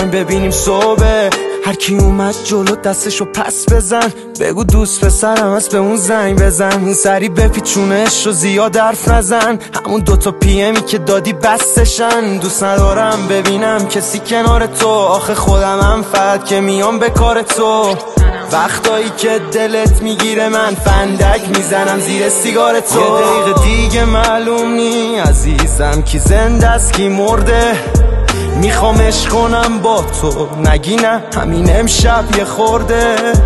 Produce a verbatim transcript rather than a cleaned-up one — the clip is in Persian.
بزنیم ببینیم صبح. هر کی اومد جلو دستشو پس بزن، بگو دوست پسرم هست به اون زنگ بزن. سری بپیچونش رو زیاد حرف نزن، همون دوتا پی امی که دادی بستشن. دوست ندارم ببینم کسی کنار تو، آخه خودم هم فقط که میام به کار تو. وقتایی که دلت میگیره من فندک میزنم زیر سیگار تو. یه دقیقه دیگه معلوم نی عزیزم کی زنده است کی مرده. میخوام عشق کنم با تو، نگی نه همین امشب یه خورده.